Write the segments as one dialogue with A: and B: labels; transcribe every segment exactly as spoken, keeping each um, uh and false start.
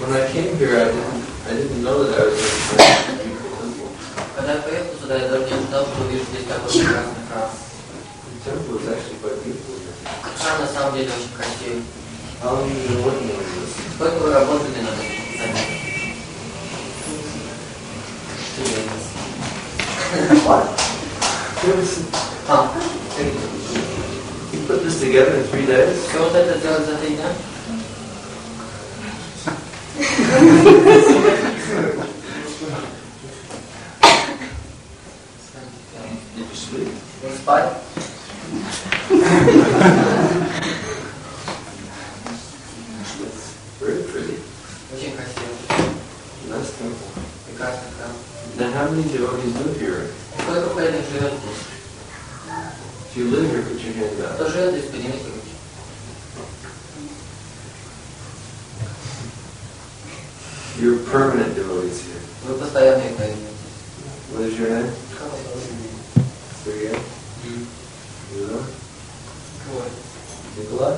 A: When I came here, I didn't, I didn't know that I was going to find a beautiful temple.
B: Когда я поехал сюда, я даже не ожидал, что увижу здесь такой прекрасный храм.
A: The temple is actually quite beautiful.
B: Храм на самом деле очень красивый.
A: How long have you been working on this?
B: Сколько вы работали над этим занятием?
A: What?
B: А,
A: You put this together in three days?
B: все вот это сделать за три дня?
A: Did you sleep?
B: Вы спать?
A: Very pretty.
B: Очень красиво.
A: Nice temple.
B: Прекрасный храм.
A: Now how many devotees live here?
B: Сколько преданных живет здесь?
A: If you live here, put your hand up.
B: Кто живет здесь, поднимите руки.
A: You're permanent devotees here.
B: Вы постоянные преданные.
A: What is your name? Sergey? Юра? Nikolai?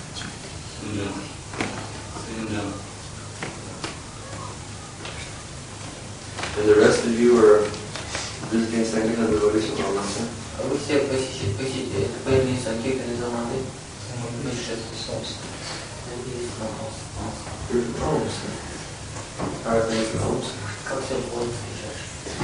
A: And the rest of you are visiting Sankirtan devotees from Almasa?
B: Вы все посещите, посетите, преданные Санкиртан из Алматы. Высшие собственно.
A: You're from Almasa. How are things in Almasa?
B: Как все будет сейчас?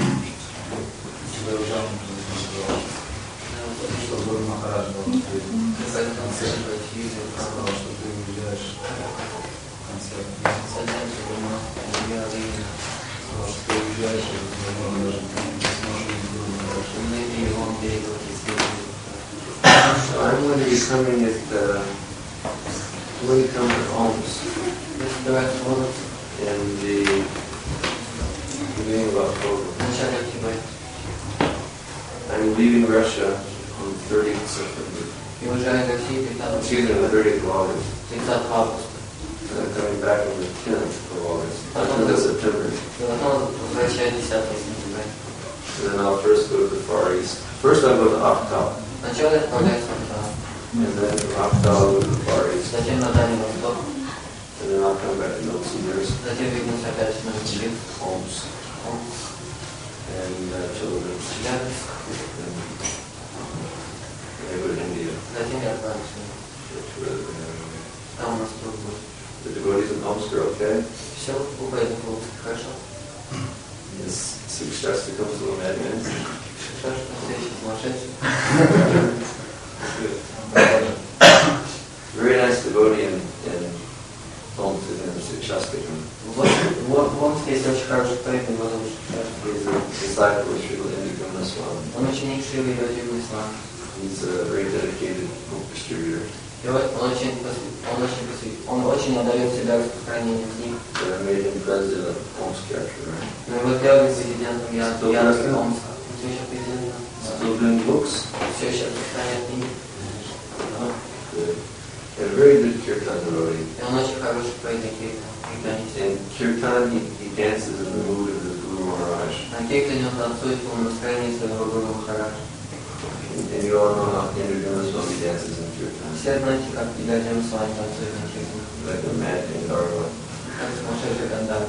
C: Гуру Махарадж был
B: Поэтому следовать видео,
C: сказал, что ты уезжаешь в концерт.
B: садимся дома, я видел.
C: Сказал, что ты уезжаешь, и, возможно, даже не сможешь увидеть Гуру Махараджа.
B: Maybe you won't be able to see it.
A: So I'm going to be coming at uh, when you come to Alms
B: This direct words
A: in the beginning of October.
B: в начале октября.
A: I'm leaving Russia on thirtieth of September.
B: И уезжаю из России тридцатого
A: Excuse me, on thirtieth of August.
B: тридцатого августа.
A: And I'm coming back on the tenth of August. Uh, tenth of September.
B: И потом возвращаюсь десятого сентября.
A: And then I'll first go to the Far East. First I'll go to Akhtal.
B: Сначала я отправляюсь в Антал,
A: And then from Akhtal I'll go to the Far East.
B: затем на Дальний Восток,
A: And then I'll come back to Novosibirsk,
B: затем вернусь опять в Новосибирск,
A: Homs,
B: Омск,
A: and uh, Chelyabinsk.
B: Челябинск,
A: And I go to India.
B: затем я отправлюсь.
A: Which was, uh,
B: Там у нас тут будет.
A: the devotees in Omsk are okay?
B: Все, у преданных будет хорошо.
A: Yes. Sukshasta comes to a madman.
B: Что ж, встреча сумасшедший.
A: Very nice devotee in, in Omsk is named Sukshasta.
B: В Омске есть очень хороший преданный, его зовут Шишашта.
A: He's a disciple of Srila Indra Swami.
B: Он ученик Шривы Йодивы Ислама.
A: He's a very dedicated book distributor.
B: И вот он очень, посвя- он очень, посвя- он очень отдает себя распространению книг.
A: They made him president of Omsk after, right?
B: Но его сделали президентом я-
A: Что
B: Янки
A: такое?
B: Омска. Он все еще президентом.
A: Still doing books?
B: Все еще распространяет книги.
A: Good. And a very good kirtan devotee.
B: И он очень хороший преданный Киртан. Киртанист.
A: In kirtan, he, he dances in the mood of the Guru Maharaj.
B: На Киртане он танцует в настроении своего Гуру Махараджа.
A: And you all know how Indra Swami dances in kirtan.
B: Все знаете, как Идаджан с вами танцует на Киртане.
A: Like a mad Gandharva.
B: Как сумасшедший Гандар.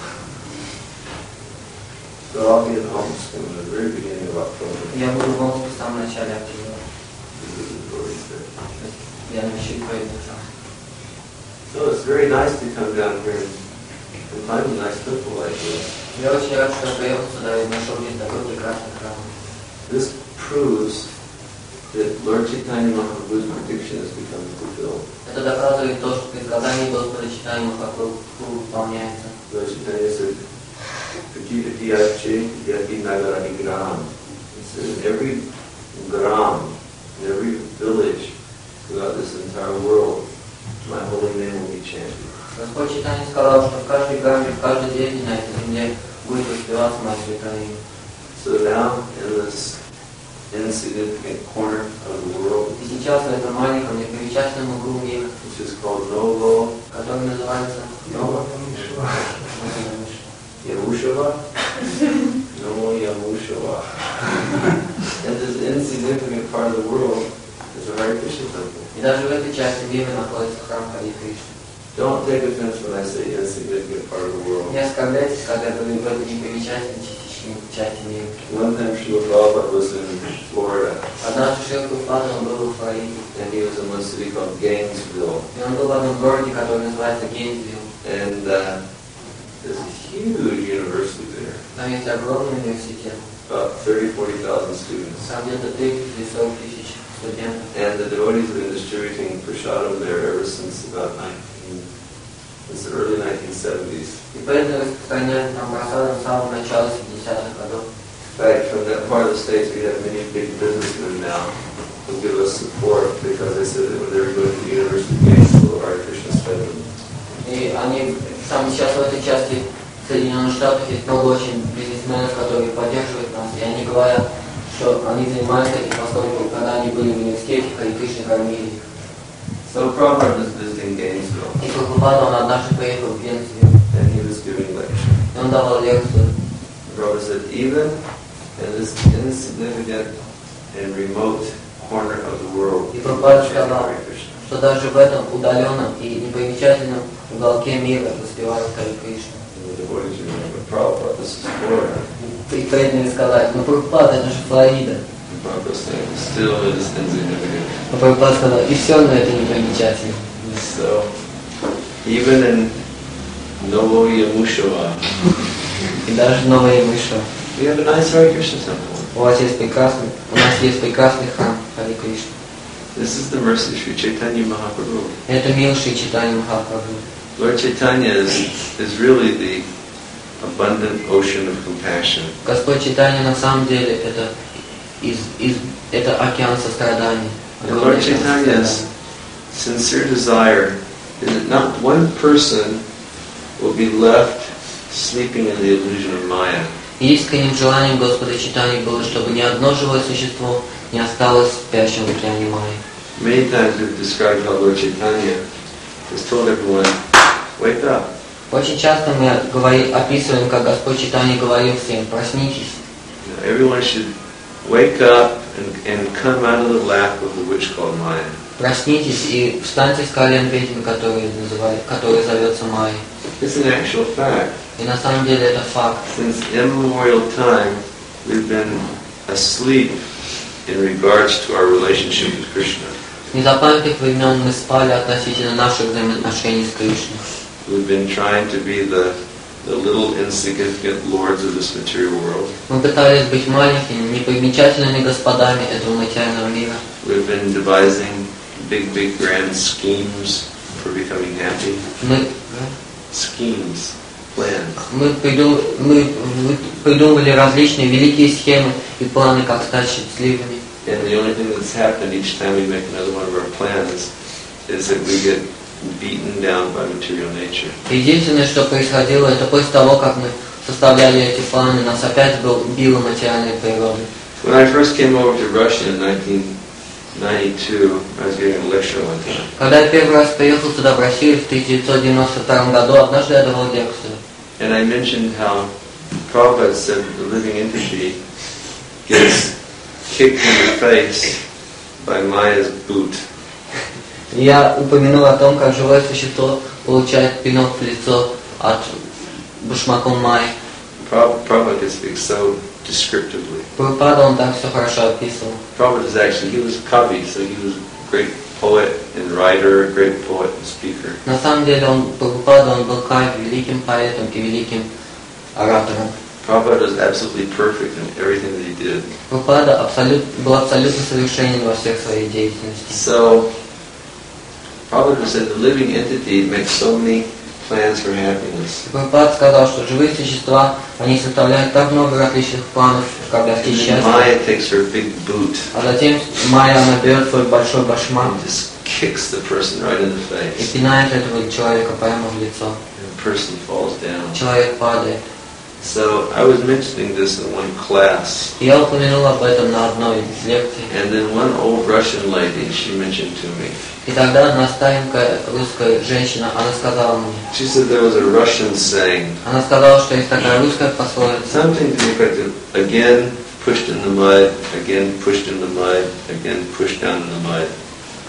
A: So I'll be in Omsk in the very beginning of October.
B: Я буду в Омске в самом начале октября.
A: This is the devotees there.
B: Я навещу преданных там.
A: So it's very nice to come down here and, and find a nice temple like this.
B: Я очень рад, что я приехал сюда и нашел здесь такой прекрасный храм.
A: This proves that Lord Chaitanya Mahaprabhu's prediction has become fulfilled.
B: Это доказывает то, что предсказание Господа Чайтаньи Махапрабху выполняется.
A: Lord Chaitanya said, Pati Yati Nagarani Gram. He said, in every gram, in every village throughout this entire world, my holy name will be chanted.
B: Господь Чайтанья сказал, что в каждой грамме, в каждой деревне на этой земле будет воспеваться мое святое имя.
A: So now, in this insignificant corner of the world,
B: И сейчас в этом маленьком непримечательном углу мира,
A: which is called Novo
B: который называется
A: Novo Yamushava, Novo Yamushava. In this insignificant part of the world is a Hare Krishna temple.
B: И даже в этой части мира находится храм Хари Кришны.
A: Don't take offense when I say insignificant part of the world.
B: Не оскорбляйтесь, когда я говорю об этой непримечательной части мира.
A: One time Srila Prabhupada was in Florida,
B: Однажды Шрила Прабхупада, он был в Флориде,
A: and he was in one city called Gainesville.
B: и он был в одном городе, который называется Гейнсвилл.
A: And uh, there's a huge university there,
B: Там есть огромный университет,
A: about thirty, forty thousand students.
B: там где-то тридцать или сорок тысяч студентов.
A: And the devotees have been distributing prasadam there ever since about nineteen, since the early nineteen seventies.
B: И преданные распространяют там просадом с самого начала семидесятых годов.
A: In fact, from that part of the States, we have many big businessmen now who give us support because they said that when they were going to the University of Gainesville, Hare Krishna spent them.
B: И они, там сейчас в этой части Соединенных Штатов есть много очень бизнесменов, которые поддерживают нас, и они говорят, что они занимаются этим, поскольку когда они были в университете, Харе Кришна кормили их.
A: So Prabhupada was visiting Gainesville,
B: И Прабхупада, он однажды приехал в Гейнсвилл,
A: and he was giving lecture.
B: и он давал лекцию.
A: Prabhupada said, even in this insignificant and remote corner of the world,
B: И
A: you
B: Прабхупада
A: chant
B: сказал,
A: Hare Krishna.
B: что даже в этом удаленном и непримечательном уголке мира воспевают Харе Кришну.
A: And the devotees remember, but Prabhupada, this is Florida.
B: И преданные сказали, ну Прабхупада, это же Флорида.
A: And Prabhupada saying, still it is insignificant.
B: Но Прабхупада сказал, и все равно это непримечательно.
A: So, even in Novoyamushoa,
B: И даже Новая Мыша.
A: we have a nice Hare Krishna temple.
B: У вас есть прекрасный, у нас есть прекрасный храм Харе Кришна.
A: This is the mercy of Sri Chaitanya Mahaprabhu.
B: Это мир Шри Чайтанья Махапрабху.
A: Lord Chaitanya is, is really the abundant ocean of compassion.
B: Господь Чайтанья на самом деле это, из, из, это океан сострадания.
A: And Lord Chaitanya's sincere desire is that not one person will be left sleeping in the illusion of Maya.
B: Искренним желанием Господа Чайтаньи было, чтобы ни одно живое существо не осталось спящим в океане Майи.
A: Many times we've described how Lord Chaitanya has told everyone, wake up.
B: Очень часто мы говори, описываем, как Господь Чайтанья говорил всем, проснитесь.
A: You know, everyone should wake up and, and come out of the lap of the witch called Maya.
B: Проснитесь и встаньте с колен ведьмы, который, называет, который зовется Майей.
A: It's an actual fact.
B: И на самом деле это факт.
A: Since immemorial time, we've been asleep in regards to our relationship with Krishna.
B: С незапамятных времен мы спали относительно наших взаимоотношений с Кришной.
A: We've been trying to be the, the little insignificant lords of this material world.
B: Мы пытались быть маленькими, непримечательными господами этого материального мира.
A: We've been devising big, big, grand schemes for becoming happy.
B: Мы,
A: Schemes, plans.
B: мы, придум, мы придумали различные великие схемы и планы, как стать счастливыми.
A: And the only thing that's happened each time we make another one of our plans is that we get beaten down by material nature.
B: Единственное, что происходило, это после того, как мы составляли эти планы, нас опять был, била материальная природа.
A: When I first came over to Russia in nineteen ninety-two, I was giving a lecture one time.
B: Когда я первый раз приехал сюда, в Россию, в тысяча девятьсот девяносто втором году, однажды я давал лекцию.
A: And I mentioned how Prabhupada said the living entity gets kicked in the face by Maya's boot.
B: Я упомянул о том, как живое существо получает пинок в лицо от башмаком Майи.
A: Prabhupada could speak so descriptively.
B: Прабхупада, он так все хорошо описывал.
A: Prabhupada is actually, he was Kavi, so he was a great poet and writer, a great poet and speaker.
B: На самом деле, он, Прабхупада, он был Кави, великим поэтом и великим оратором.
A: Prabhupada was absolutely perfect in everything that he did.
B: Прабхупада абсолют, был абсолютно совершенен во всех своей деятельности.
A: So, Prabhupada said the living entity makes so many plans for happiness.
B: Прабхупада сказал, что живые существа, они составляют так много различных планов, как
A: And
B: достичь
A: then
B: счастья.
A: Maya takes her big boot
B: А затем Майя, она берет свой большой башмак
A: and just kicks the person right in the
B: и
A: face.
B: пинает этого человека прямо в лицо.
A: And the person falls down.
B: Человек падает.
A: So I was mentioning this in one class,
B: Я упомянул об этом на одной из лекций.
A: and then one old Russian lady, she mentioned to me.
B: И тогда одна старенькая русская женщина, она сказала мне,
A: She said there was a Russian saying,
B: она сказала, что есть такая русская пословица,
A: something to the effect of, again pushed in the mud, again pushed in the mud, again pushed down in the mud.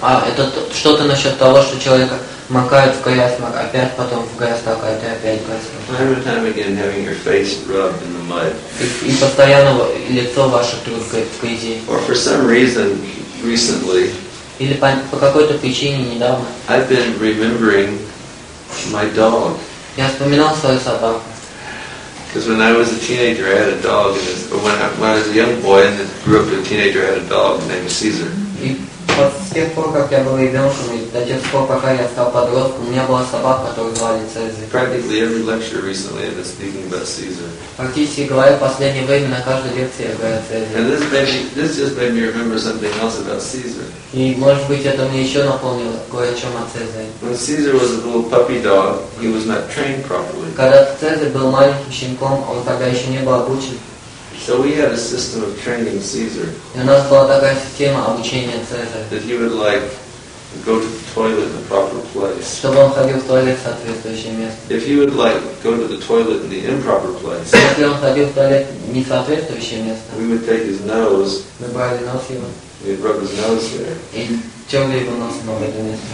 B: А это т- что-то насчет того, что человека макают в грязь, мак- опять потом в грязь такая, и опять в грязь.
A: Time and time again having your face rubbed in the mud.
B: И, и постоянно во- лицо ваше тут в гря- в грязи.
A: Or for some reason, recently,
B: Или по, по какой-то причине недавно
A: I've been remembering my dog.
B: я вспоминал свою собаку.
A: Because when I was a teenager, I had a dog, and it's- or when I, when I was a young boy and then grew up as a teenager, I had a dog named Caesar.
B: И вот с тех пор, как я был ребенком, и до тех пор, пока я стал подростком, у меня была собака, которую звали Цезарь.
A: Practically every lecture recently, I've been speaking about Caesar.
B: Практически говоря, в последнее время на каждой лекции я говорю о Цезаре.
A: And this made me, this just made me remember something else about Caesar.
B: И, может быть, это мне еще напомнило кое о чем о Цезаре.
A: When Caesar was a little puppy dog, he was not trained properly.
B: Когда Цезарь был маленьким щенком, он тогда еще не был обучен.
A: So we had a system of training Caesar,
B: И у нас была такая система обучения Цезаря,
A: that he would like go to the toilet in the proper place.
B: чтобы он ходил в туалет в соответствующее место.
A: If he would like go to the toilet in the improper place,
B: Если он ходил в туалет не в соответствующее место,
A: we would take his nose,
B: мы брали нос его
A: we'd rub his nose there.
B: и терли его носом об это место.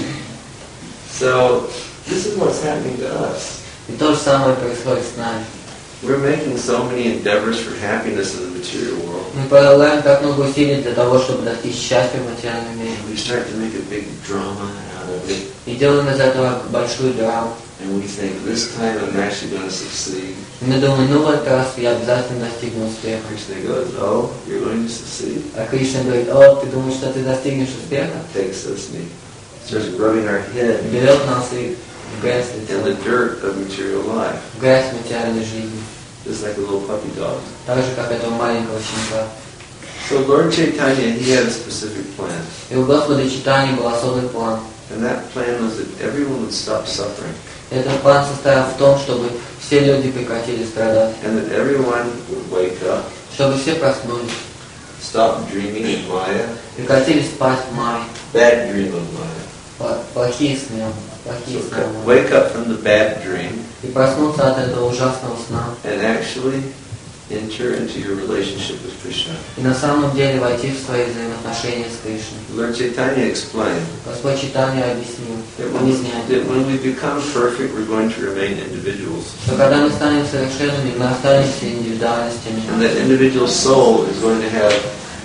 A: So this is what's happening to us.
B: И то же самое происходит с нами.
A: We're making so many endeavors for happiness in the material world.
B: Мы прилагаем так много усилий для того, чтобы достичь счастья в материальном мире.
A: We start to make a big drama out of it,
B: И делаем из этого большую драму.
A: and we think this time I'm actually going to succeed.
B: И мы думаем, ну в этот раз я обязательно достигну успеха.
A: Krishna goes, oh, you're going to succeed?
B: А Кришна говорит, о, ты думаешь, что ты достигнешь успеха?
A: Takes us and he starts rubbing our head
B: Берет нас и в грязь
A: in the
B: лицо,
A: dirt of material life,
B: в грязь материальной жизни.
A: just like a little puppy dog.
B: Так же, как этого маленького щенка.
A: So Lord Chaitanya, he had a specific plan.
B: И у Господа Чайтаньи был особый план.
A: And that plan was that everyone would stop suffering.
B: Этот план состоял в том, чтобы все люди прекратили страдать,
A: And that everyone would wake up,
B: чтобы все проснулись,
A: stop dreaming of Maya,
B: прекратили спать в мае,
A: bad dream of Maya.
B: Пла- плохие сны, плохие
A: So
B: сны.
A: wake up from the bad dream
B: И проснуться от этого ужасного сна.
A: and actually enter into your relationship with Krishna.
B: И на самом деле войти в свои взаимоотношения с Кришной.
A: Lord Chaitanya explained
B: Господь Чайтанья объяснил,
A: that when,
B: объясняет,
A: that when we become perfect, we're going to remain individuals.
B: что когда мы станем совершенными, мы останемся индивидуальностями.
A: And that individual soul is going to have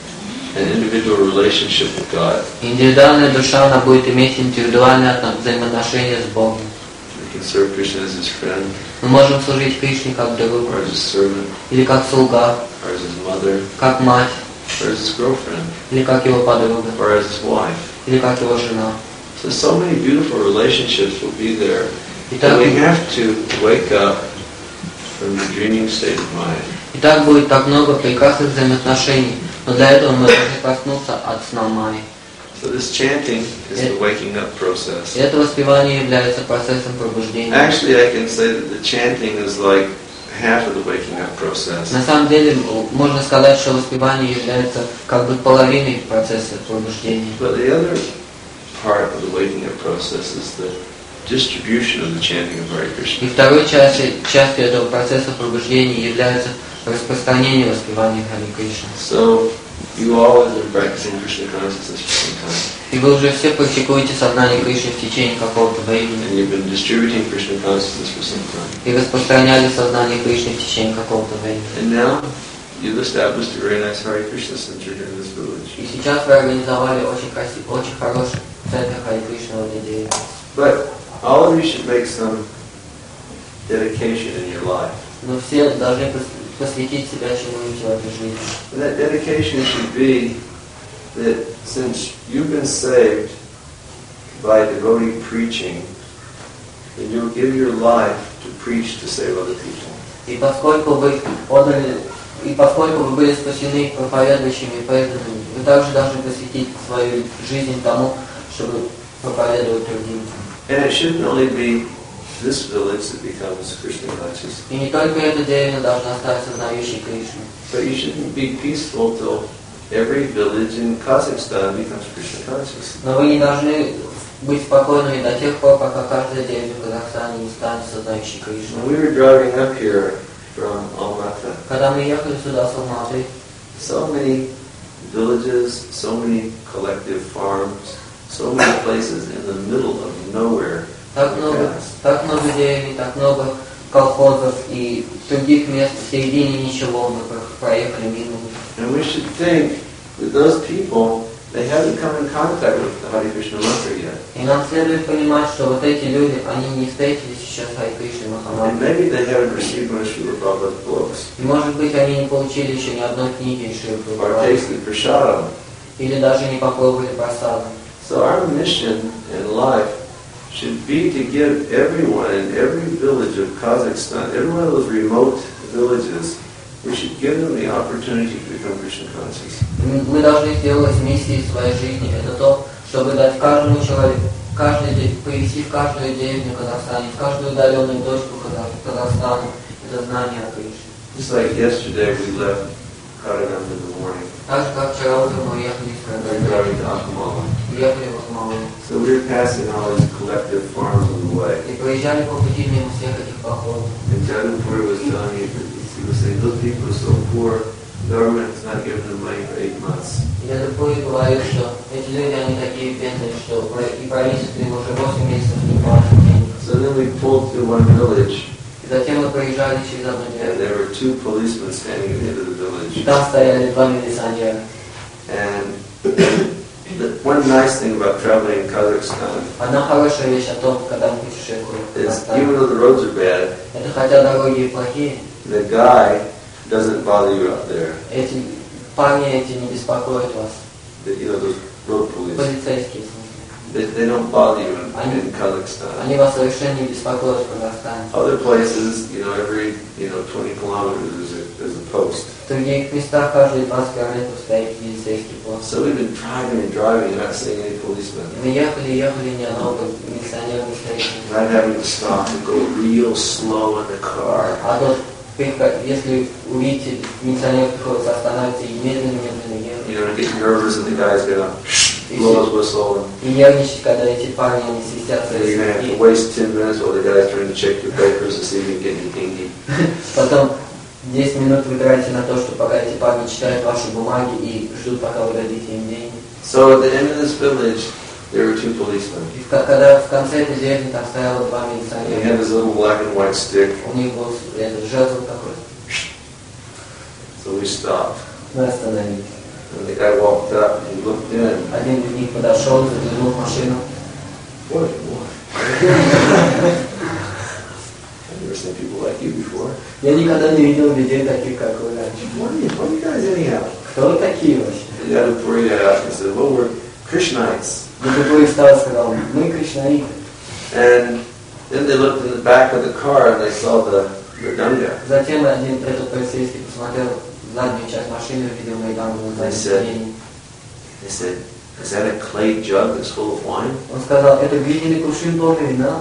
A: an individual relationship with God.
B: Индивидуальная душа, она будет иметь индивидуальное отно- взаимоотношение с Богом.
A: We can serve Krishna as his friend,
B: Мы можем служить Кришне как другу,
A: or as his servant,
B: или как слуга,
A: or as his mother,
B: как мать,
A: or as his girlfriend,
B: или как его подруга,
A: or as his wife.
B: или как его жена.
A: So, so many beautiful relationships will be there.
B: И
A: But
B: так,
A: we have to wake up from the dreaming state of mind.
B: и так будет так много прекрасных взаимоотношений, но для этого мы должны проснуться от сна Майи.
A: So this chanting is the waking up process.
B: И это воспевание является процессом пробуждения.
A: Actually, I can say that the chanting is like half of the waking up process.
B: На самом деле, м, можно сказать, что воспевание является как бы половиной процесса пробуждения.
A: But the other part of the waking up process is the distribution of the chanting of Hare Krishna.
B: И второй частью, частью этого процесса пробуждения является распространение воспевания Харе Кришны.
A: So you all have been practicing Krishna consciousness for some time,
B: И вы уже все практикуете сознание Кришны в течение какого-то времени.
A: and you've been distributing Krishna consciousness for some time.
B: И распространяли сознание Кришны в течение какого-то времени.
A: And now you've established a very nice Hare Krishna center here in this village.
B: И сейчас вы организовали очень красивый, очень хороший центр Харе Кришны в этой деревне.
A: But all of you should make some dedication in your life.
B: Но все должны пос- посвятить себя чему-нибудь в этой жизни.
A: And that dedication should be that since you've been saved by devotee preaching, then you'll give your life to preach to save other people.
B: И поскольку вы отдали, и поскольку вы были спасены проповедующими и преданными, вы также должны посвятить свою жизнь тому, чтобы проповедовать другим.
A: And it shouldn't only be this village that becomes Krishna conscious,
B: И не только эта деревня должна стать сознающей Кришну,
A: but you shouldn't be peaceful till every village in Kazakhstan becomes Krishna conscious.
B: но вы не должны быть спокойными до тех пор, пока каждая деревня в Казахстане не станет сознающей Кришну.
A: When we were driving up here from Almaty,
B: Когда мы ехали сюда с Алматы,
A: so many villages, so many collective farms, so many places in the middle of nowhere.
B: Так много, так много деревень, так много колхозов и других мест в середине ничего, мы проехали мимо.
A: And we should think that those people, they haven't come in contact with the Hare Krishna mantra yet.
B: И нам следует понимать, что вот эти люди, они не встретились еще с Харе Кришной
A: And
B: Махамантрой.
A: maybe they haven't received one of Srila Prabhupada's books,
B: И может быть они не получили еще ни одной книги из Шрила
A: or
B: Прабхупады,
A: tasted prasadam.
B: или даже не попробовали просаду.
A: So our mission in life should be to give everyone in every village of Kazakhstan, every one of those remote villages, we should give them the opportunity to become Krishna conscious.
B: Мы должны сделать миссией своей жизни. Это то, чтобы дать каждому человеку, каждый день, привести в каждую деревню Казахстана, в каждую удаленную точку Казахстана это знание о Кришне.
A: Just like yesterday we left Karanam in the morning,
B: Так же, как вчера утром мы ехали из
A: we were
B: Караганда,
A: driving to Akamala.
B: ехали в Акмалу.
A: So we were passing all these collective farms on the way.
B: И проезжали по пути мимо всех этих походов.
A: And Jadavpur was telling me, he was saying, those people are so poor, the government has not given them money for eight months.
B: Я Дапури говорил, что эти люди, они такие бедные, что и правительство им уже восемь месяцев не платит денег.
A: So then we pulled through one village,
B: И затем мы проезжали через одну
A: and
B: деревню.
A: there were two policemen standing at the end of the
B: И
A: village.
B: там стояли два милиционера.
A: And the, one nice thing about traveling in Kazakhstan
B: Одна хорошая вещь о том, когда мы путешествуем в
A: is
B: Казахстане,
A: even though the roads are bad,
B: это хотя дороги и плохие,
A: the guy doesn't bother you out there.
B: эти парни эти не беспокоят вас.
A: The, you know, those road police.
B: Полицейские, в смысле.
A: They, they don't bother you in, in Kazakhstan.
B: Они вас совершенно не беспокоят в Казахстане.
A: Other places, you know, every, you know, twenty kilometers is a, is a post.
B: В других местах каждые двадцать километров стоит полицейский пост.
A: So we've been driving and driving and not seeing any policemen.
B: И мы ехали, ехали, ни одного милиционера не встретили.
A: Not having to stop and go real slow in the car.
B: А то, если увидите, милиционер приходится останавливаться и медленно-медленно ехать.
A: You know, to get nervous and the guy's gonna blow his whistle
B: И нервничать, когда эти парни, они свистят
A: and you're
B: свои
A: gonna have to
B: свистки.
A: waste ten minutes while the guy's trying to check your papers to see if you can get any dingy.
B: Потом десять минут вы тратите на то, что пока эти парни читают ваши бумаги и ждут, пока вы дадите им деньги.
A: So at the end of this village, there were two policemen.
B: И в- когда в конце этой деревни там стояло два
A: And he
B: милиционера,
A: had this little black and white stick.
B: у них был этот жезл такой.
A: So we stopped.
B: Мы остановились.
A: And the guy walked up and he looked in.
B: Один из них подошел, заглянул в машину.
A: Boy, boy. I've never seen people like you before.
B: Я никогда не видел людей таких, как вы раньше.
A: What are you, what are you guys anyhow?
B: Кто вы такие вообще?
A: The other three got out and said, well, we're Krishnaites.
B: Дебутуй встал и сказал, мы кришнаиты.
A: And then they looked in the back of the car and they saw the, the Ganga.
B: Затем один этот полицейский посмотрел в заднюю часть машины, увидел Майдану на заднем сиденье.
A: They said, is that a clay jug that's full of wine?
B: Он сказал, это глиняный кувшин полный вина.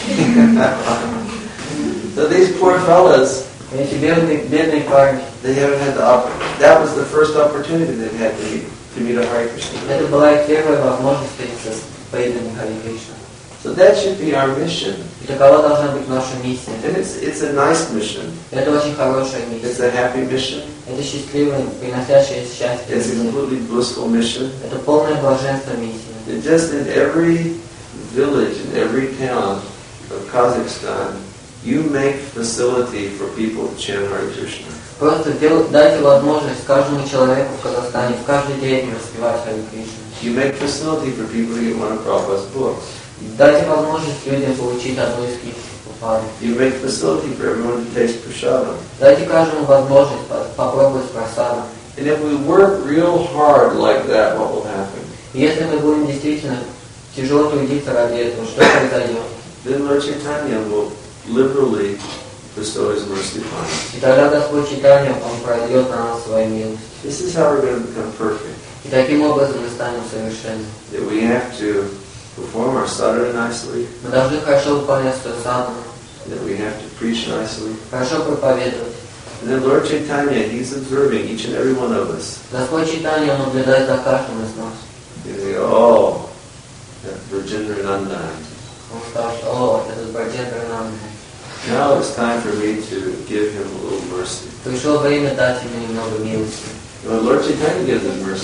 A: So these poor fellas,
B: Эти бедные, бедные парни.
A: they haven't had the opportunity. That was the first opportunity they've had to meet, to meet a Hare Krishna.
B: Это была их первая возможность встретиться с преданными Харе Кришна.
A: So that should be our mission.
B: И такова должна быть наша миссия.
A: And it's, it's a nice mission.
B: Это очень хорошая
A: It's
B: миссия.
A: a happy mission.
B: Это счастливая, приносящая счастье.
A: It's a
B: миссия.
A: completely blissful mission.
B: Это полное блаженство миссия.
A: And just in every village, in every town of Kazakhstan, you make facility for people to chant Hare Krishna.
B: Просто дел- дайте возможность каждому человеку в Казахстане, в каждой деревне воспевать Харе Кришну.
A: You make facility for people to get one of Prabhupada's books.
B: Дайте возможность людям получить одну из книг Прабхупады.
A: You make facility for everyone to taste prasadam.
B: Дайте каждому возможность по- попробовать просаду.
A: And if we work real hard like that, what will happen?
B: И если мы будем действительно тяжело трудиться ради этого, что произойдет?
A: Then Lord Chaitanya will liberally bestow His mercy upon us.
B: И тогда Господь Чайтанья, Он прольет на нас свою милость.
A: This is how we're going to become perfect.
B: И таким образом мы станем совершенны.
A: That we have to perform our sadhana nicely,
B: Мы должны хорошо выполнять свою садхану,
A: that we have to preach nicely.
B: хорошо проповедовать.
A: And then Lord Chaitanya, He's observing each and every one of us.
B: Господь Чайтанья, Он наблюдает за каждым из нас.
A: And they go, oh, that Virgindra Nandan.
B: Он скажет, о, этот Браджендра Нанда.
A: Now it's time for me to give him a little mercy.
B: Пришло время дать ему немного милости.
A: When Lord Chaitanya gives us mercy,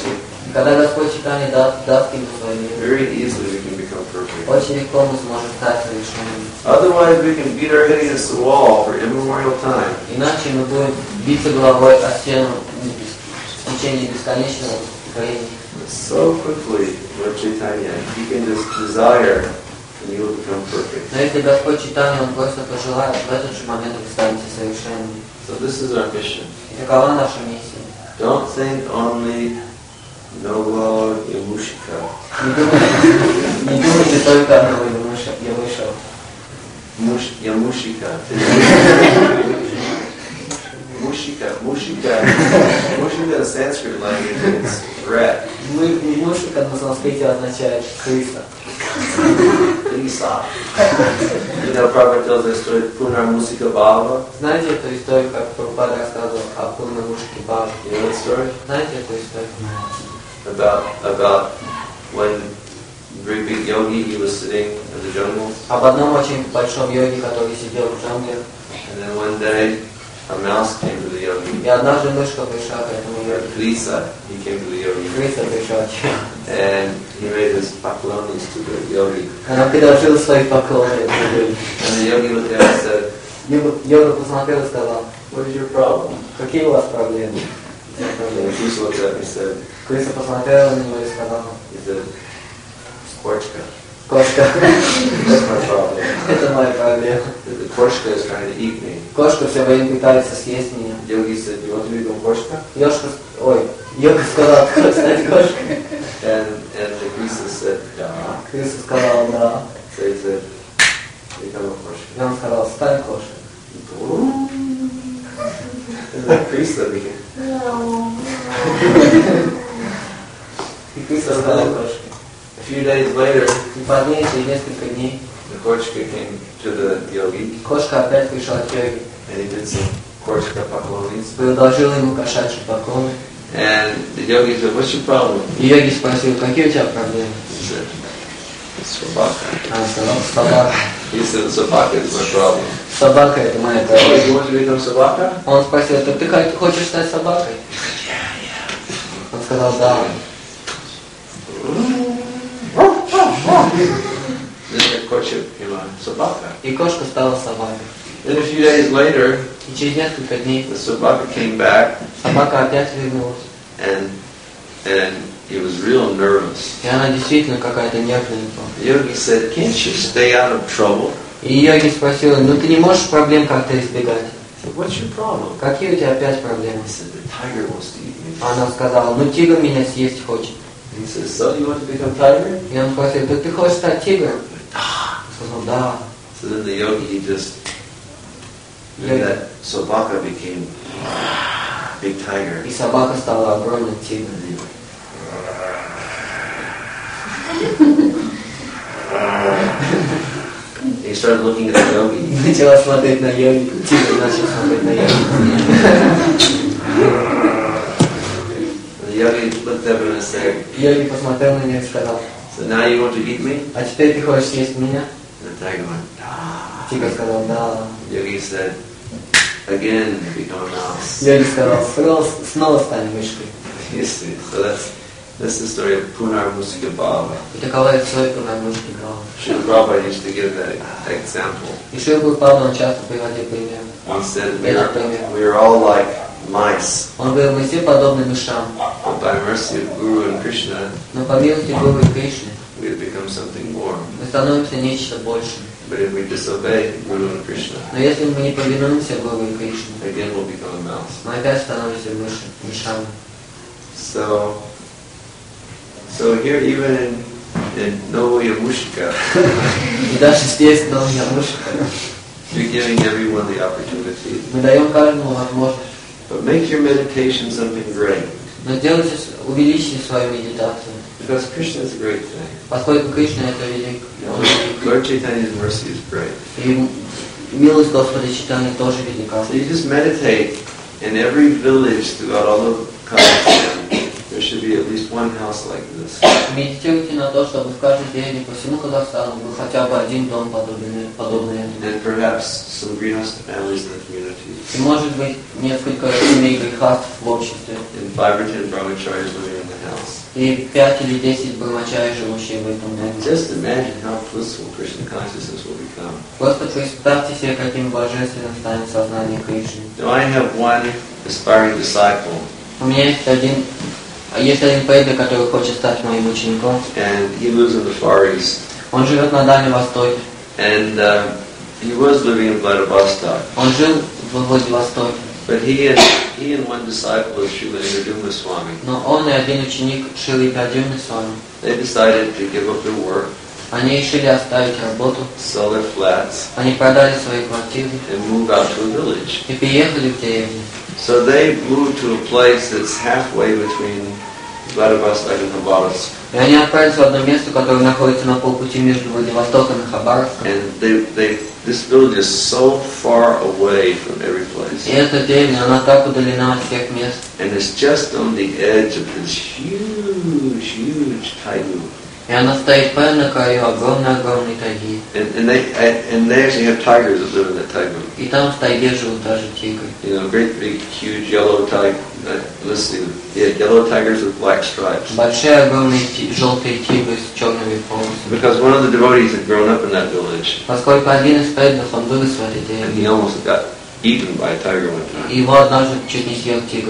B: И когда Господь Чайтанья даст, даст ему свой мир,
A: very easily we can become perfect.
B: очень легко мы сможем стать совершенными.
A: Otherwise, we can beat our head against the wall for immemorial time.
B: Иначе мы будем биться головой о стену в течение бесконечного времени.
A: So quickly, Lord Chaitanya, He can just desire and you will become perfect.
B: Но если Господь Чайтанья, Он просто пожелает, в этот же момент вы станете совершенными.
A: So this is our mission.
B: И такова наша миссия.
A: Don't think only Novo Yamushika.
B: Не думайте, не думайте только одного Ямуша.
A: Mush, Yamushika. Mushika, Mushika. Mushika is Sanskrit language means rat.
B: Мушика на санскрите означает крыса.
A: Lisa. You know, Prabhupada tells us story Punar Musika Bhava.
B: Знаете эту историю, как Прабхупада рассказывал о Пурна Мушике Бхаве?
A: You know that story?
B: Знаете эту историю?
A: About about when very big yogi, he was sitting in the jungle,
B: Об одном очень большом йоге, который сидел в джунглях.
A: and then one day a mouse came to the yogi.
B: И однажды мышка пришла к этому йоге.
A: Lisa, he came to the yogi,
B: Крыса пришла к нему.
A: and he made his paklonis to the yogi.
B: Она предложила свои поклоны этому йоге.
A: And the yogi looked at him and said,
B: Йога- Йога посмотрел и сказал:
A: "What is your problem?"
B: какие у вас проблемы?
A: And Lisa looked at me and said,
B: Крыса посмотрела на него и сказала:
A: he said, "Korchka,
B: кошка,
A: that's my problem.
B: это моя проблема.
A: The, the Korchka is trying to eat me."
B: Кошка все время пытается съесть меня.
A: Yogi said, "You want to become Korchka?"
B: Ёшка, ой, Йога сказала: хочешь стать кошкой?
A: And and the Lisa said, "Yeah."
B: Крыса сказала: да.
A: So he said, "Become a Korchka."
B: И он сказал: стань кошкой.
A: And the priest that became.
B: И крыса стала кошкой.
A: A few days later,
B: И позднее, через несколько дней,
A: the Korchka came to the yogi,
B: кошка опять пришла к йоге.
A: and he did some Korchka paklonis.
B: Предложила ему кошачьи поклоны.
A: And the yogi said, "What's your problem?"
B: И йоги спросил: какие у тебя проблемы?
A: He said, "Sobaka."
B: Она сказала: собака.
A: He said, "Sobaka is my problem."
B: Собака — это моя
A: Oh,
B: проблема.
A: you want to become Sobaka?
B: Он спросил: так ты хо- хочешь стать собакой? Он сказал: да.
A: Then the Korchka became a Sobaka.
B: И кошка стала собакой.
A: Then a few days later,
B: И через несколько дней
A: the Sobaka came back,
B: собака опять вернулась.
A: and and he was real nervous.
B: И она действительно какая-то нервная.
A: The yogi said, "Can't you stay out of trouble?"
B: И йоги спросил: ну ты не можешь проблем как-то избегать?
A: I said, "What's your problem?"
B: Какие у тебя опять проблемы?
A: He said, "The tiger wants to eat me."
B: Она сказала: ну тигр меня съесть хочет.
A: He said, "So you want to become tiger?"
B: И он спросил: так ты хочешь стать тигром? Он сказал: да.
A: So then the yogi, he just, then that Sobaka became big tiger.
B: И собака стала огромным тигром.
A: He started looking at the yogi.
B: И начала смотреть на йоги. Тигр начал смотреть на йоги.
A: And the yogi looked at him and said,
B: Йоги посмотрел на нее и сказал:
A: "So now you want to eat me?"
B: а теперь ты хочешь съесть меня?
A: And the tiger went, "Ah."
B: Тигр сказал: да.
A: The yogi said, "Again, become a mouse."
B: Йоги сказал: снова, снова стань мышкой.
A: You see, so that's that's the story of Punar Musika Bhava.
B: И такова история на мышке головы.
A: Srila Prabhupada used to give that example.
B: И Шрила Прабхупада, он часто приводил пример.
A: He said, we are, we are all like mice,
B: Он говорил: мы все подобны мышам,
A: but by mercy of Guru and Krishna,
B: но по милости Гуру и Кришны
A: we have become something more.
B: мы становимся нечто большим.
A: But if we disobey Guru and Krishna,
B: Но если мы не повинуемся Гуру и Кришне,
A: again we'll become a mouse.
B: мы опять становимся мыши, мышами.
A: So, so here even in, in Novo Yamushika,
B: И даже здесь, но я мышка,
A: you're giving everyone the opportunity.
B: мы даем каждому возможность.
A: But make your meditation something great.
B: Но сделайте, увеличьте свою медитацию.
A: Because Krishna is a great thing.
B: Поскольку Кришна — это велик. Он велик.
A: Lord Chaitanya's mercy is great.
B: И милость Господа Чайтаньи тоже велика.
A: So you just meditate in every village throughout all of Kazakhstan. There should be at least one house like this.
B: Медитируйте на то, чтобы в каждой деревне по всему Казахстану был хотя бы один дом подобный, подобный этому.
A: And perhaps some greenhouse families in the community.
B: И может быть несколько семей грехаств в обществе.
A: And five or ten brahmacharis living in the house.
B: И пять или десять брахмачари, живущие в этом доме.
A: Just imagine how blissful Krishna consciousness will become.
B: Просто представьте себе, каким божественным станет сознание Кришны.
A: Now I have one aspiring disciple,
B: У меня есть один, есть один преданный, который хочет стать моим учеником.
A: and he lives in the Far East.
B: Он живет на Дальнем Востоке.
A: And uh, he was living in Vladivostok.
B: Он жил в Владивостоке.
A: But he and he and one disciple of Srila Indradyumna Swami,
B: Но он и один ученик Шрилы Прадюмны Свами,
A: they decided to give up their work,
B: они решили оставить работу,
A: sell their flats,
B: они продали свои квартиры
A: and move out to a village.
B: и переехали в деревню.
A: So they moved to a place that's halfway between Vladivostok and Khabarovsk.
B: И они отправились в одно место, которое находится на полпути между Владивостоком и Хабаровском.
A: And they, they, this village is so far away from every place.
B: И эта деревня, она так удалена от всех мест.
A: And it's just on the edge of this huge, huge taigu.
B: И она стоит прямо на краю огромной-огромной тайги.
A: And, and, they, and they actually have tigers that live in that taigu.
B: И там в тайге живут даже тигры.
A: You know, great big, huge yellow tiger. Uh, let's see, yeah, yellow tigers with black stripes.
B: Большие огромные ти- желтые тигры с черными полосами.
A: Because one of the devotees had grown up in that village,
B: Поскольку один из преданных, он вырос в этой
A: and
B: деревне.
A: he almost got eaten by a tiger one time.
B: И его однажды чуть не съел тигр.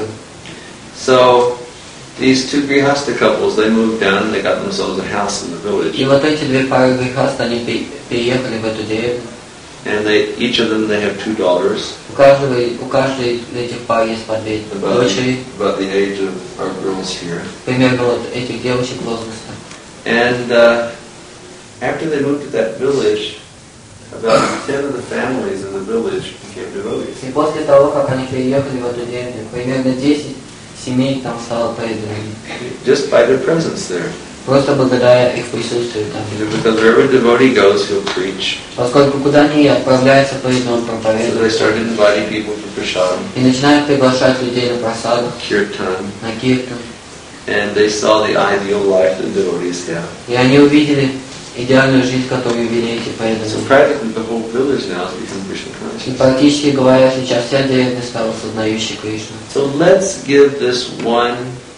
A: So these two grihasta couples, they moved down and they got themselves a house in the village.
B: И вот эти две пары грехаст, они пе- переехали в эту деревню.
A: And they, each of them, they have two daughters,
B: У каждого, у каждой из этих пар есть по две
A: about,
B: дочери,
A: about the age of our girls here.
B: примерно вот этих девочек возраста.
A: And uh, after they moved to that village, about ten of the families in the village became devotees.
B: И после того, как они переехали в эту деревню, примерно десять семей там стало преданными.
A: Just by their presence there.
B: Просто благодаря их присутствию там.
A: Because wherever a devotee goes, he'll preach.
B: Поскольку куда ни отправляется преданный, он
A: So they
B: проповедует.
A: started inviting people for prasadam,
B: И начинают приглашать людей на просаду,
A: kirtan,
B: на киртан.
A: and they saw the ideal life that devotees have.
B: И они увидели идеальную жизнь, которую вели эти
A: So
B: преданные.
A: practically the whole village now has become Krishna
B: И
A: conscious.
B: практически говоря, сейчас вся деревня стала сознающей Кришну.
A: So let's give this one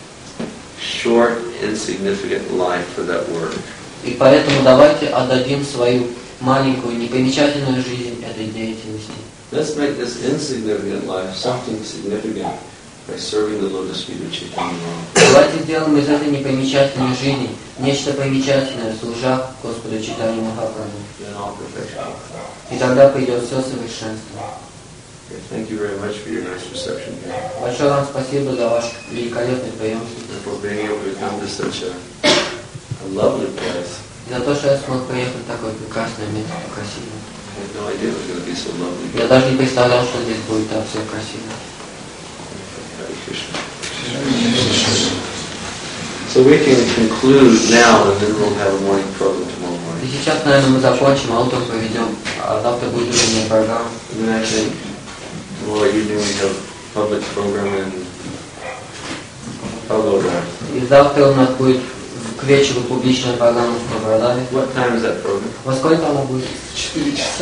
A: short, insignificant life for that work.
B: И поэтому давайте отдадим свою маленькую, непримечательную жизнь этой деятельности.
A: Let's make this insignificant life something significant by serving the lotus feet of Chaitanya Mahaprabhu.
B: Давайте сделаем из этой непримечательной жизни нечто примечательное, служа Господу Чайтанье Махапрабху.
A: Then all perfection will come.
B: И тогда придет все совершенство.
A: Okay, thank you very much for your nice reception here,
B: Большое вам спасибо за ваш великолепный прием.
A: and for being able to come to such a, a lovely place.
B: И за то, что я смог приехать в такое прекрасное место, красивое.
A: I had no idea it was going to be so lovely.
B: Я даже не представлял, что здесь будет так все красиво.
A: Hare Krishna. So we can conclude now, and then we'll have a morning program tomorrow
B: И
A: morning.
B: сейчас, наверное, мы закончим, а утром проведем. А завтра будет утренняя программа.
A: And then I think tomorrow evening we have public program in Pagoda.
B: И завтра у нас будет к вечеру публичная программа в Павлодаре.
A: What time is that program?
B: Во сколько она будет?
C: Четыре часа,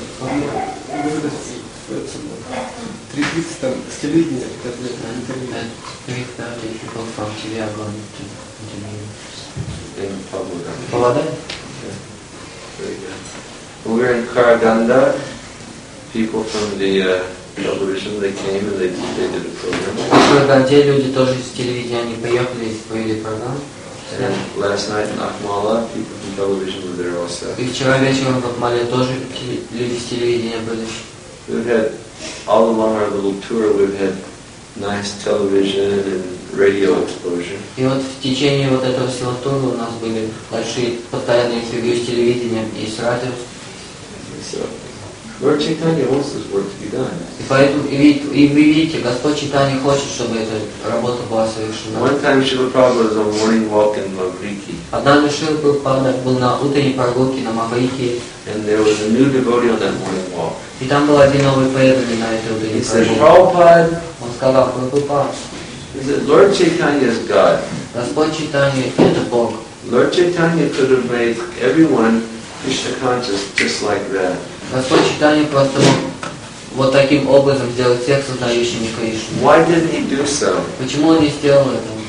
C: три тридцать там с телевидения, как это интервью.
B: three thirty people from T V are going to interview.
A: In Pagoda.
B: В Павлодаре?
A: Very good. When we were in Karaganda, people from the uh, television, they came and they, they did a program.
B: В Караганде люди тоже из телевидения, они приехали и провели программу.
A: And last night in Akmala, people from television were there also.
B: И вчера вечером в Акмале тоже теле- люди с телевидения были.
A: We've had, all along our little tour, we've had nice television and radio exposure.
B: И вот в течение вот этого всего тура у нас были большие постоянные интервью с телевидением и с радио.
A: So, Lord Chaitanya wants this work to be done.
B: И поэтому, и, ви- и вы видите, Господь Чайтанья хочет, чтобы эта работа была совершена.
A: One time Srila Prabhupada was on a morning walk in Mavriki,
B: Однажды Шрила Прабхупада был на утренней прогулке на Маврике,
A: and there was a new devotee on that morning walk.
B: и там был один новый преданный на этой
A: He
B: утренней
A: said,
B: прогулке.
A: Prabhupada,
B: Он сказал: Прабхупад,
A: he said, Lord Chaitanya is God.
B: Господь Чайтанья — это Бог.
A: Lord Chaitanya could have made everyone Krishna conscious just like that.
B: Господь Чайтанья просто мог вот таким образом сделать всех сознающими Кришну.
A: Why didn't he do so?
B: Почему он не сделал этого?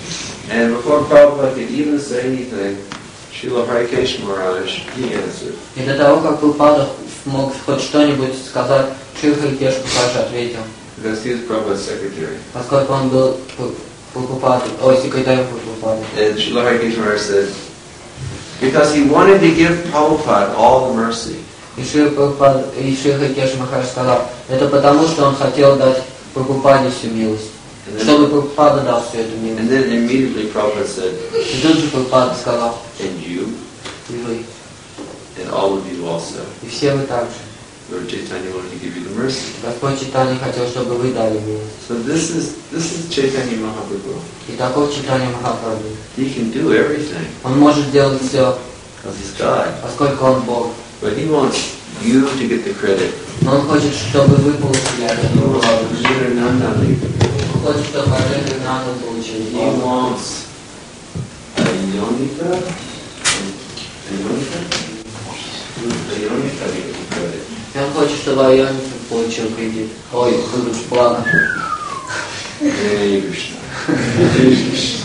A: And before Prabhupada could even say anything, Srila Harikesh Maharaj, he answered.
B: И до того, как Прабхупада смог хоть что-нибудь сказать, Шри Харикеш Махарадж ответил.
A: Because he was Prabhupada's secretary.
B: Поскольку он был Прабхупадой, ой, секретарем Прабхупады.
A: And Srila Harikesh Maharaj said, because he wanted to give Prabhupada all the mercy.
B: И Шри Прабхупада, и Шри Харикеш Махарадж сказал, это потому, что он хотел дать Прабхупаде всю милость.
A: Then,
B: Чтобы Прабхупада дал всю эту
A: and
B: милость.
A: then immediately Prabhupada said,
B: И тут же Прабхупада сказал,
A: and you,
B: и вы,
A: and all of you also.
B: и все вы также.
A: Lord Chaitanya wanted to give you the mercy.
B: Господь Чайтанья хотел, чтобы вы дали милость.
A: So this is this is Chaitanya Mahaprabhu.
B: И таков Чайтанья Махапрабху.
A: He can do everything
B: Он может делать все,
A: because he's God.
B: поскольку он Бог.
A: But he wants you to get the credit.
B: Но он хочет, чтобы вы получили от
A: He
B: этого
A: wants
B: славу.
A: neither none none.
B: Он хочет, чтобы Аджета и Нанда получили
A: He
B: славу.
A: wants a yonika, a yonika, a yonika to get the credit.
B: И он хочет, чтобы Айоник получил кредит. Ой, выручку, плата.
A: Hare Krishna. Hare Krishna.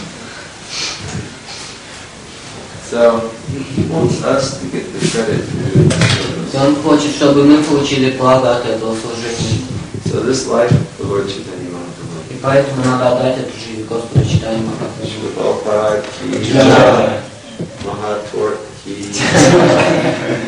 A: So he wants us to get the credit.
B: И он хочет, чтобы мы получили благо от этого служения.
A: So this life, the Lord Chaitanya Mahaprabhu.
B: И поэтому надо отдать эту жизнь Господу Чайтанье Махапрабху.
A: Shri Prabhupada ki jai. Mahator ki jai.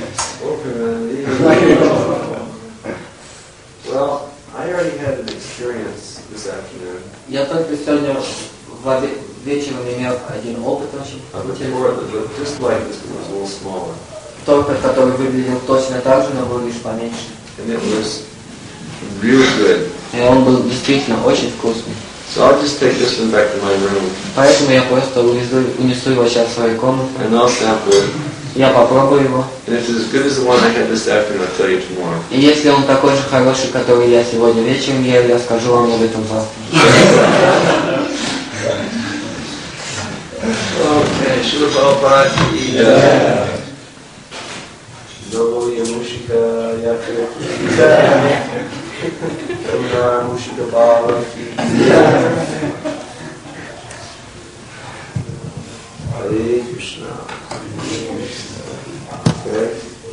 A: Well, I already had an experience this afternoon.
B: Я только сегодня в обед вечером имел один опыт очень
A: Of a
B: интересный.
A: tour that looked just like this, but was a little smaller.
B: Торт, который выглядел точно так же, но был лишь поменьше.
A: And it was really good.
B: И он был действительно очень вкусный.
A: So I'll just take this one back to my room.
B: Поэтому я просто унесу, унесу его сейчас в свою комнату.
A: And I'll sample it.
B: Я попробую его.
A: And if it's as good as the one I had this afternoon, I'll tell you tomorrow.
B: И если он такой же хороший, который я сегодня вечером ел, я скажу вам об этом завтра.
A: Okay, Srila Prabhupada ki jai. Dovo Yamushika Yakra ki jai. Karuna Mushika Bala ki jai. Hare Krishna. Okay.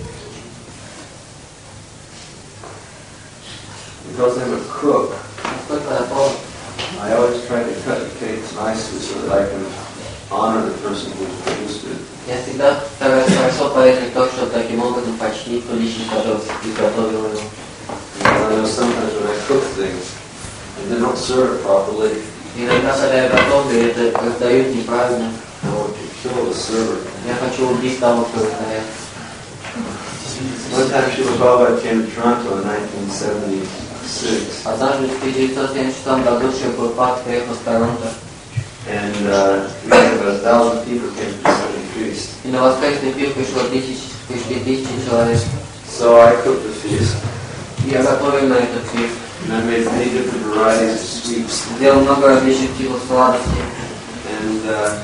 A: Because I'm a cook,
B: Насколько я помню,
A: I always try to cut the cakes nicely so that I can honor the person who produced it.
B: я всегда стараюсь хорошо порезать то, чтобы таким образом почтить ту личность, которая изготовила его.
A: And I know sometimes when I cook things and they don't serve it properly,
B: Иногда, когда я готовлю, это раздают неправильно.
A: I want to kill the server.
B: Я хочу убить того, кто раздает.
A: One time Srila Prabhupada came to Toronto in nineteen seventy-six,
B: Однажды в тысяча девятьсот семьдесят шестом году Шри Прабхупад приехал в Торонто,
A: and uh, we had about a thousand people came to the Sunday feast.
B: и на воскресный пир пришло тысяч, пришли тысячи человек.
A: So I cooked the feast,
B: И я готовил на этот пир.
A: and I made many different varieties of sweets.
B: Сделал много различных типов сладостей.
A: And uh,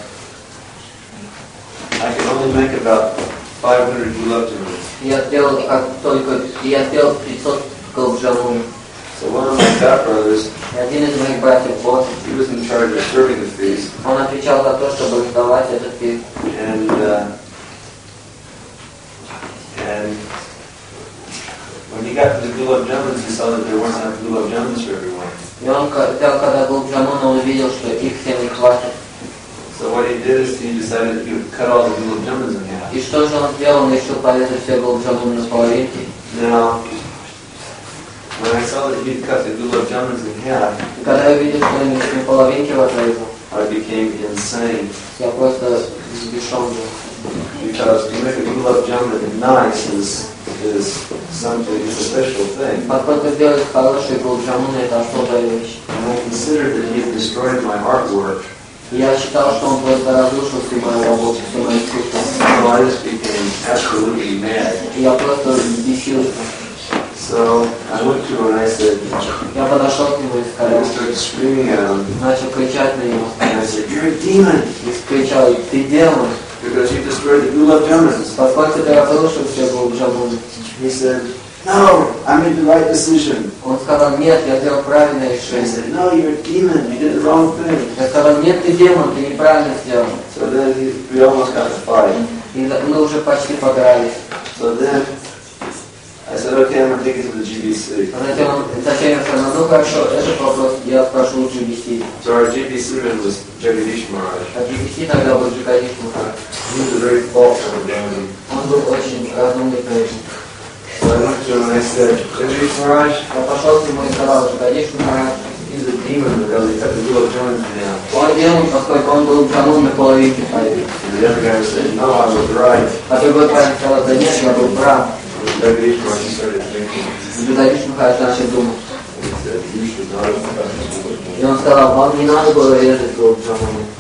A: I could only make about five hundred gulab jamuns.
B: Я сделал как только, я сделал пятьсот гулаб-джамун.
A: So one of my fat brothers,
B: И один из моих братьев Бот,
A: he was in charge of serving the feast,
B: он отвечал за то, чтобы раздавать этот пир.
A: and uh, and when he got to the gulab jamuns, he saw that there weren't enough gulab jamuns for everyone.
B: И он взял, когда гулаб-джамун, он увидел, что их всем не хватит.
A: So what he did is he decided that he would cut all the gulab jamuns in half.
B: И что же он сделал? Он решил порезать все гулаб-джамуны на половинки.
A: Now, when I saw that he'd cut the gulab jamuns in half,
B: И когда я видел, что он их на половинки разрезал,
A: I became insane.
B: я просто взбешен был.
A: Because to make a gulab jamun nice is is something, it's a special thing.
B: Поскольку сделать хорошие гулаб-джамуны, это особая вещь.
A: And I considered that he had destroyed my artwork.
B: И я считал, что он просто разрушил всю мою работу, все мои искусства.
A: So I just became absolutely mad.
B: И я просто взбесился.
A: So I went to him and I said,
B: Я подошел к нему и
A: I
B: сказал,
A: started screaming at him.
B: начал кричать на него.
A: And I said, you're a demon
B: И кричал, ты демон,
A: because you destroyed the gulab jamuns.
B: поскольку ты разрушил все гулаб-джамуны.
A: He said, no, I made the right decision.
B: Он сказал, нет, я сделал правильное
A: And I
B: решение.
A: said, no, you're a demon. You did the wrong thing.
B: Я сказал, нет, ты демон, ты неправильно сделал.
A: So then he, we almost got in a fight.
B: И мы уже почти подрались.
A: So then I said, okay, I'm going to take it to the G B C.
B: Затем он, затем я сказал, ну хорошо, этот вопрос я спрошу у джи би си.
A: So our G B C man was Jagadish Maharaj.
B: А джи би си тогда был Джагадиш Махарадж.
A: He was a very thoughtful devotee.
B: Он был очень разумный преданный.
A: So I went to him and I said, Jagadish Maharaj,
B: Я пошел к нему и сказал, Джагадиш Махарадж,
A: he's a demon because he cut the little joints down.
B: он демон, поскольку он был джанун на половинке поэтому.
A: And the other guy said, no, I was right.
B: А другой парень сказал, да нет, я был прав.
A: And Jagadish Maharaj started thinking.
B: Джагадиш Махарадж начал думать.
A: He said, you should not have cut the little joints.
B: И он сказал, вам не надо было резать голубь джануну.